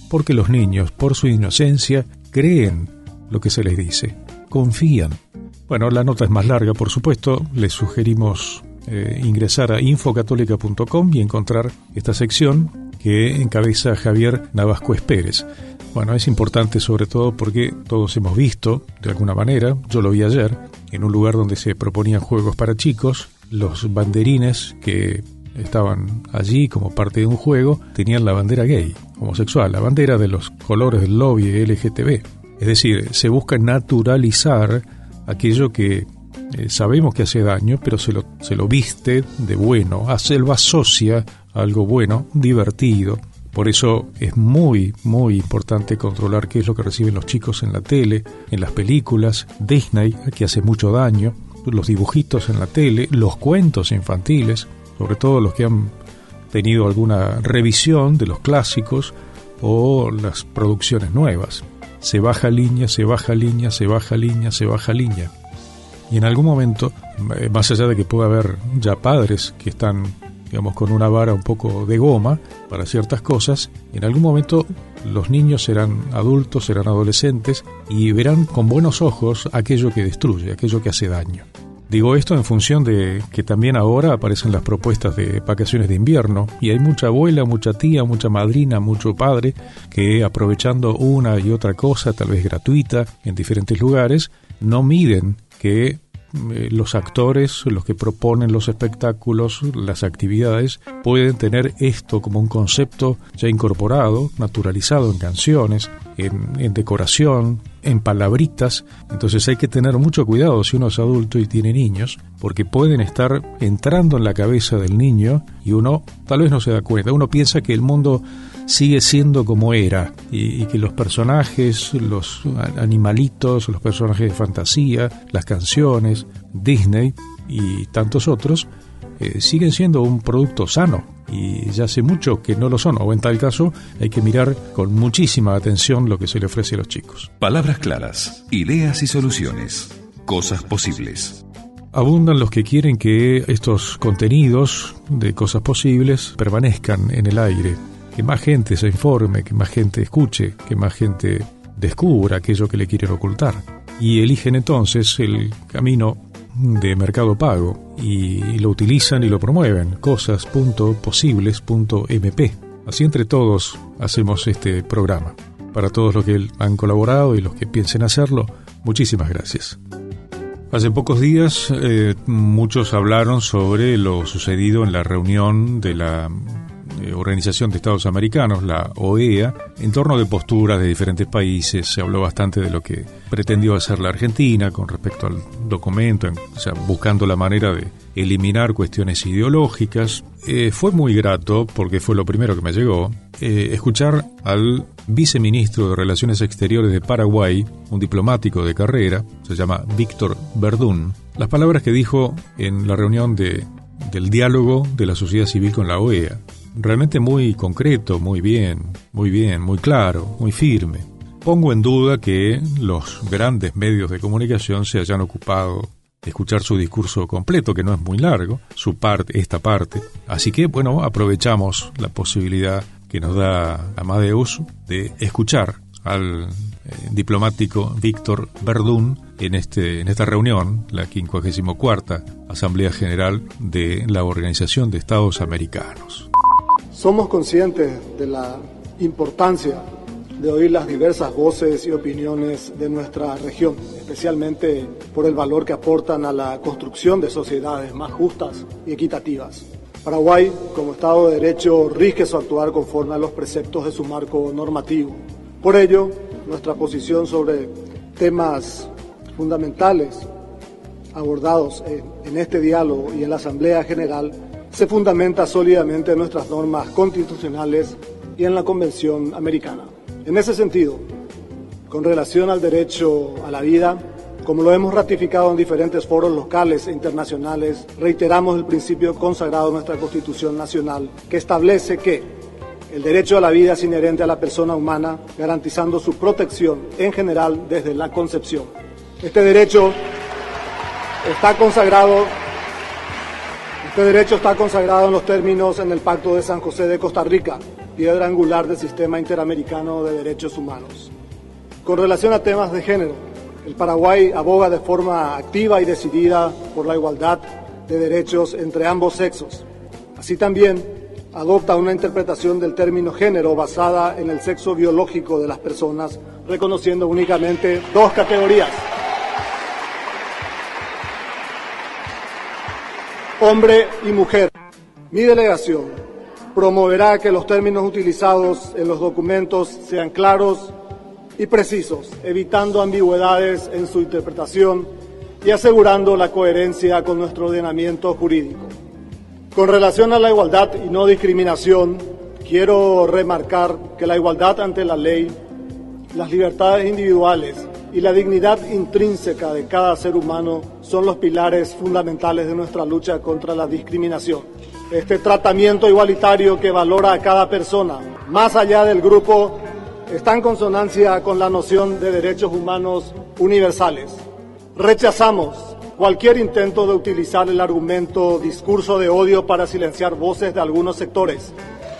porque los niños, por su inocencia, creen lo que se les dice, confían. Bueno, la nota es más larga, por supuesto. Les sugerimos eh, ingresar a infocatólica punto com y encontrar esta sección que encabeza Javier Navascués Pérez. Bueno, es importante sobre todo porque todos hemos visto, de alguna manera, yo lo vi ayer, en un lugar donde se proponían juegos para chicos, los banderines que estaban allí como parte de un juego tenían la bandera gay, homosexual, la bandera de los colores del lobby L G T B. Es decir, se busca naturalizar aquello que eh, sabemos que hace daño, pero se lo, se lo viste de bueno, se lo asocia a algo bueno, divertido. Por eso es muy, muy importante controlar qué es lo que reciben los chicos en la tele, en las películas. Disney, que hace mucho daño, los dibujitos en la tele, los cuentos infantiles, sobre todo los que han tenido alguna revisión de los clásicos o las producciones nuevas. Se baja línea, se baja línea, se baja línea, se baja línea. Y en algún momento, más allá de que pueda haber ya padres que están, digamos, con una vara un poco de goma para ciertas cosas, en algún momento los niños serán adultos, serán adolescentes y verán con buenos ojos aquello que destruye, aquello que hace daño. Digo esto en función de que también ahora aparecen las propuestas de vacaciones de invierno y hay mucha abuela, mucha tía, mucha madrina, mucho padre que, aprovechando una y otra cosa, tal vez gratuita, en diferentes lugares, no miden que eh, los actores, los que proponen los espectáculos, las actividades, pueden tener esto como un concepto ya incorporado, naturalizado en canciones, en, en decoración, en palabritas. Entonces hay que tener mucho cuidado si uno es adulto y tiene niños, porque pueden estar entrando en la cabeza del niño y uno tal vez no se da cuenta. Uno piensa que el mundo sigue siendo como era y, y que los personajes, los animalitos, los personajes de fantasía, las canciones, Disney y tantos otros eh, siguen siendo un producto sano y ya hace mucho que no lo son, o en tal caso hay que mirar con muchísima atención lo que se le ofrece a los chicos. Palabras claras, ideas y soluciones, cosas posibles. Abundan los que quieren que estos contenidos de cosas posibles permanezcan en el aire, que más gente se informe, que más gente escuche, que más gente descubra aquello que le quieren ocultar. Y eligen entonces el camino de Mercado Pago y lo utilizan y lo promueven, cosas punto posibles punto m p. Así entre todos hacemos este programa. Para todos los que han colaborado y los que piensen hacerlo, muchísimas gracias. Hace pocos días eh, muchos hablaron sobre lo sucedido en la reunión de la eh, Organización de Estados Americanos, la O E A, en torno de posturas de diferentes países. Se habló bastante de lo que pretendió hacer la Argentina con respecto al documento, en, o sea, buscando la manera de eliminar cuestiones ideológicas. Eh, fue muy grato, porque fue lo primero que me llegó, eh, escuchar al viceministro de Relaciones Exteriores de Paraguay, un diplomático de carrera, se llama Víctor Verdún, las palabras que dijo en la reunión de, del diálogo de la sociedad civil con la O E A. Realmente muy concreto, muy bien, muy bien, muy claro, muy firme. Pongo en duda que los grandes medios de comunicación se hayan ocupado de escuchar su discurso completo, que no es muy largo, su parte, esta parte. Así que, bueno, aprovechamos la posibilidad que nos da Amadeus de escuchar al eh, diplomático Víctor Verdún en, este, en esta reunión, la quincuagésima cuarta Asamblea General de la Organización de Estados Americanos. Somos conscientes de la importancia de oír las diversas voces y opiniones de nuestra región, especialmente por el valor que aportan a la construcción de sociedades más justas y equitativas. Paraguay, como Estado de Derecho, rige su actuar conforme a los preceptos de su marco normativo. Por ello, nuestra posición sobre temas fundamentales abordados en, en este diálogo y en la Asamblea General se fundamenta sólidamente en nuestras normas constitucionales y en la Convención Americana. En ese sentido, con relación al derecho a la vida, como lo hemos ratificado en diferentes foros locales e internacionales, reiteramos el principio consagrado en nuestra Constitución Nacional, que establece que el derecho a la vida es inherente a la persona humana, garantizando su protección en general desde la concepción. Este derecho está consagrado, este derecho está consagrado en los términos en el Pacto de San José de Costa Rica piedra angular del sistema interamericano de derechos humanos. Con relación a temas de género, el Paraguay aboga de forma activa y decidida por la igualdad de derechos entre ambos sexos. Así también adopta una interpretación del término género basada en el sexo biológico de las personas, reconociendo únicamente dos categorías: hombre y mujer. Mi delegación promoverá que los términos utilizados en los documentos sean claros y precisos, evitando ambigüedades en su interpretación y asegurando la coherencia con nuestro ordenamiento jurídico. Con relación a la igualdad y no discriminación, quiero remarcar que la igualdad ante la ley, las libertades individuales y la dignidad intrínseca de cada ser humano son los pilares fundamentales de nuestra lucha contra la discriminación. Este tratamiento igualitario que valora a cada persona, más allá del grupo, está en consonancia con la noción de derechos humanos universales. Rechazamos cualquier intento de utilizar el argumento discurso de odio para silenciar voces de algunos sectores.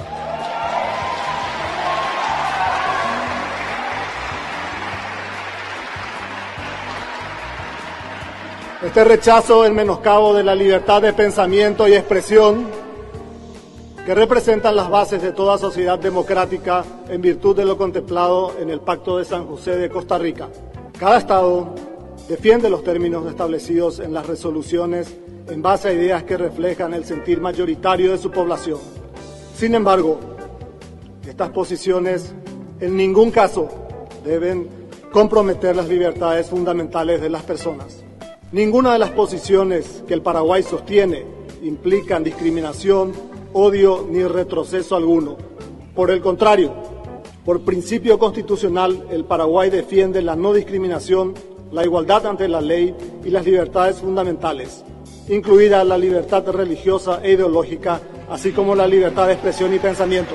Este rechazo, el menoscabo de la libertad de pensamiento y expresión, que representan las bases de toda sociedad democrática en virtud de lo contemplado en el Pacto de San José de Costa Rica. Cada Estado defiende los términos establecidos en las resoluciones en base a ideas que reflejan el sentir mayoritario de su población. Sin embargo, estas posiciones en ningún caso deben comprometer las libertades fundamentales de las personas. Ninguna de las posiciones que el Paraguay sostiene implican discriminación, odio ni retroceso alguno. Por el contrario, por principio constitucional, el Paraguay defiende la no discriminación, la igualdad ante la ley y las libertades fundamentales, incluida la libertad religiosa e ideológica, así como la libertad de expresión y pensamiento.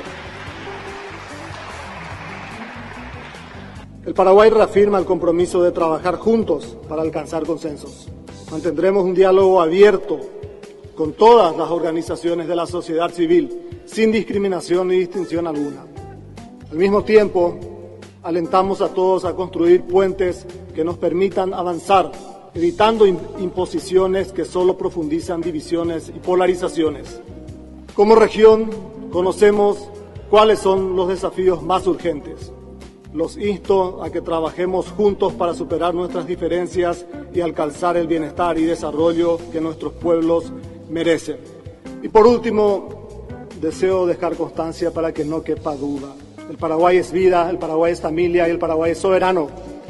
El Paraguay reafirma el compromiso de trabajar juntos para alcanzar consensos. Mantendremos un diálogo abierto con todas las organizaciones de la sociedad civil, sin discriminación ni distinción alguna. Al mismo tiempo, alentamos a todos a construir puentes que nos permitan avanzar, evitando imposiciones que solo profundizan divisiones y polarizaciones. Como región, conocemos cuáles son los desafíos más urgentes. Los insto a que trabajemos juntos para superar nuestras diferencias y alcanzar el bienestar y desarrollo que nuestros pueblos merecen. Y por último, deseo dejar constancia para que no quepa duda. El Paraguay es vida, el Paraguay es familia y el Paraguay es soberano.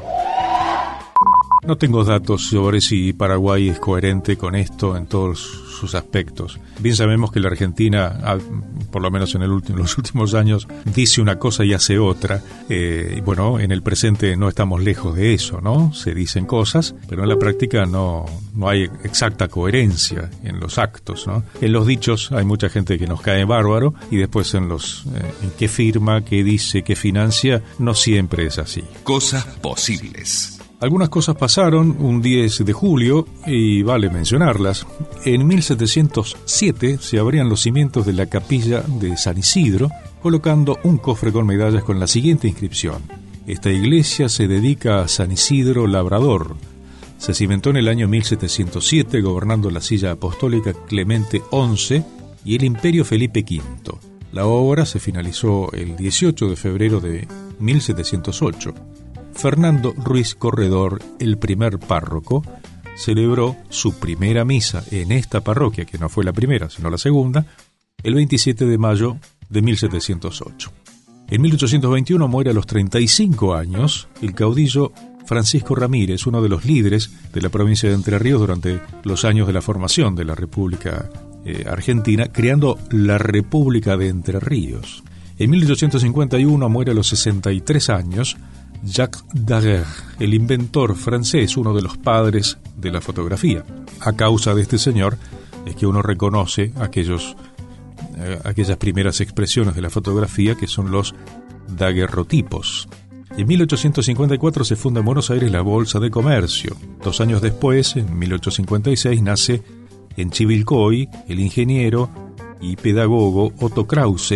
No tengo datos sobre si Paraguay es coherente con esto en todos sus aspectos. Bien sabemos que la Argentina, por lo menos en el último, los últimos años, dice una cosa y hace otra. Eh, y bueno, en el presente no estamos lejos de eso, ¿no? Se dicen cosas, pero en la práctica no, no hay exacta coherencia en los actos, ¿no? En los dichos hay mucha gente que nos cae bárbaro y después en los eh, en qué firma, qué dice, qué financia, no siempre es así. Cosas posibles. Algunas cosas pasaron un diez de julio y vale mencionarlas. En mil setecientos siete se abrían los cimientos de la capilla de San Isidro, colocando un cofre con medallas con la siguiente inscripción: esta iglesia se dedica a San Isidro Labrador. Se cimentó en el año mil setecientos siete, gobernando la silla apostólica Clemente once y el imperio Felipe quinto. La obra se finalizó el dieciocho de febrero de mil setecientos ocho. Fernando Ruiz Corredor, el primer párroco, celebró su primera misa en esta parroquia, que no fue la primera, sino la segunda, el veintisiete de mayo de mil setecientos ocho. En mil ochocientos veintiuno muere a los treinta y cinco años el caudillo Francisco Ramírez, uno de los líderes de la provincia de Entre Ríos durante los años de la formación de la República eh, Argentina, creando la República de Entre Ríos. En mil ochocientos cincuenta y uno muere a los sesenta y tres años Jacques Daguerre, el inventor francés, uno de los padres de la fotografía. A causa de este señor es que uno reconoce aquellos, eh, aquellas primeras expresiones de la fotografía que son los daguerrotipos. En mil ochocientos cincuenta y cuatro se funda en Buenos Aires la Bolsa de Comercio. Dos años después, en mil ochocientos cincuenta y seis, nace en Chivilcoy el ingeniero y pedagogo Otto Krause,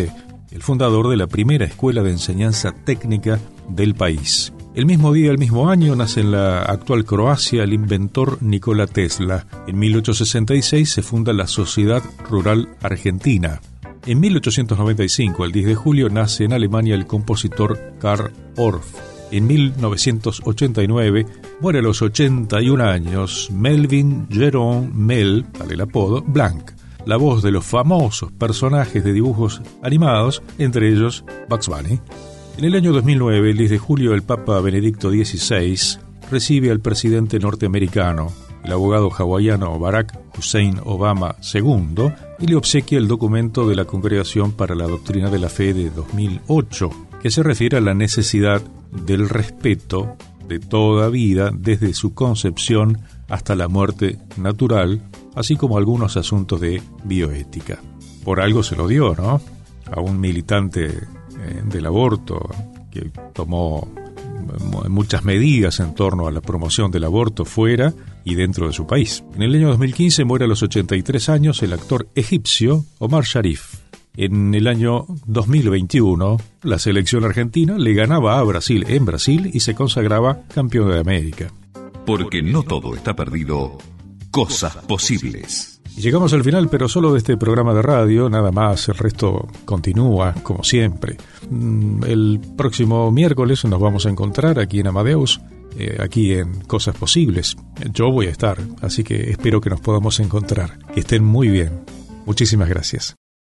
el fundador de la primera escuela de enseñanza técnica del país. El mismo día, el mismo año, nace en la actual Croacia el inventor Nikola Tesla. En mil ochocientos sesenta y seis se funda la Sociedad Rural Argentina. En mil ochocientos noventa y cinco, el diez de julio, nace en Alemania el compositor Carl Orff. En mil novecientos ochenta y nueve muere a los ochenta y un años Melvin Jerome Mel, tal el apodo, Blanc, la voz de los famosos personajes de dibujos animados, entre ellos Bugs Bunny. En el año dos mil nueve, el diez de julio, el Papa Benedicto dieciséis recibe al presidente norteamericano, el abogado hawaiano Barack Hussein Obama segundo, y le obsequia el documento de la Congregación para la Doctrina de la Fe de dos mil ocho, que se refiere a la necesidad del respeto de toda vida desde su concepción hasta la muerte natural, así como algunos asuntos de bioética. Por algo se lo dio, ¿no?, a un militante eh, del aborto que tomó muchas medidas en torno a la promoción del aborto fuera y dentro de su país. En el año dos mil quince muere a los ochenta y tres años el actor egipcio Omar Sharif. En el año dos mil veintiuno, la selección argentina le ganaba a Brasil en Brasil y se consagraba campeón de América. Porque no todo está perdido, cosas posibles. Llegamos al final, pero solo de este programa de radio, nada más, el resto continúa, como siempre. El próximo miércoles nos vamos a encontrar aquí en Amadeus, eh, aquí en Cosas Posibles. Yo voy a estar, así que espero que nos podamos encontrar. Que estén muy bien. Muchísimas gracias.